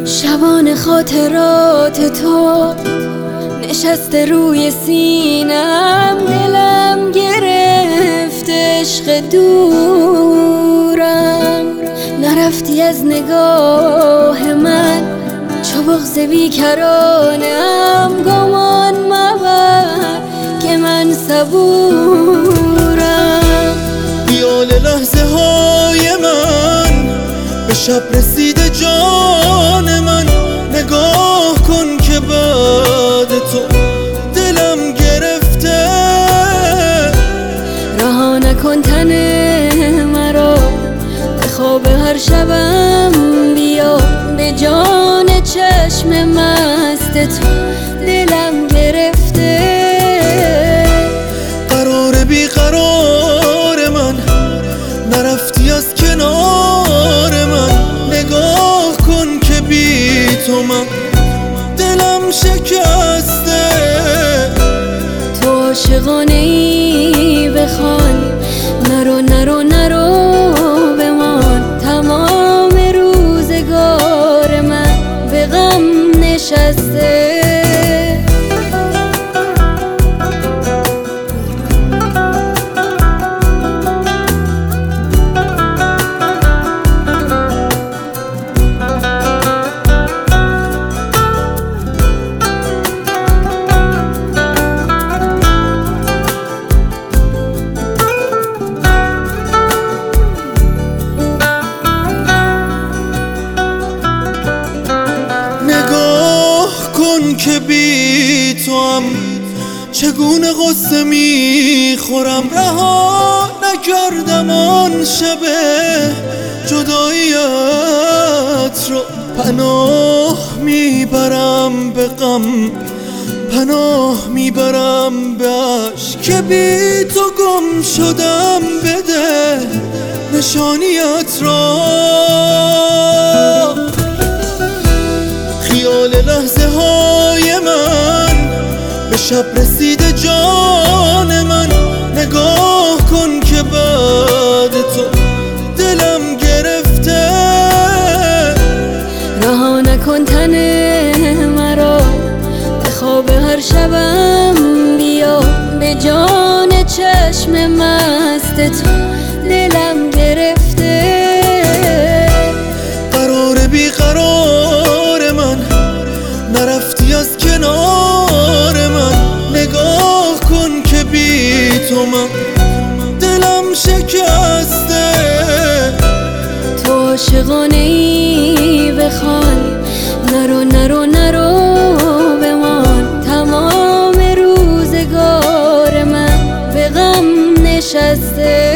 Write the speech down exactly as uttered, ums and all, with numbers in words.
شبان خاطرات تو نشسته روی سینم، دلم گرفت عشق دورم. نرفتی از نگاه من چو بغض بیکرانم، گمان مبر که من صبورم. خیال لحظه های من به شب رسیده جان من، نگاه کن که بعد تو دلم گرفته. رها نکن تن مرا به خواب هر شبم، بیا به جان چشم مست تو دلم گرفته. قرار بی قرار من نرفتی از کنار من، نگاه کن که بی تو من دلم شکسته. تو عاشقانه ای بخوان، نرو نرو نرو بمان. تمام روزگار من به غم نشسته. که بی تو هم چگونه غصه میخورم. رها نکردم آن شب جداییت رو، پناه میبرم به غم، پناه میبرم به عشق که بی تو گم شدم. بده نشانیت را، خیال لحظه های من به شب رسیده جان من، نگاه کن که بعد تو دلم گرفته. رها نکن تن مرا به خواب هر شبم، بیا به جان چشم مست تو دلم گرفته. قرار بی قرار من نرفتی از کنار من، نگاه کن که بی تو من دلم شکسته. تو عاشقانه ای بخوان، نرو نرو نرو بمان. تمام روزگار من به غم نشسته.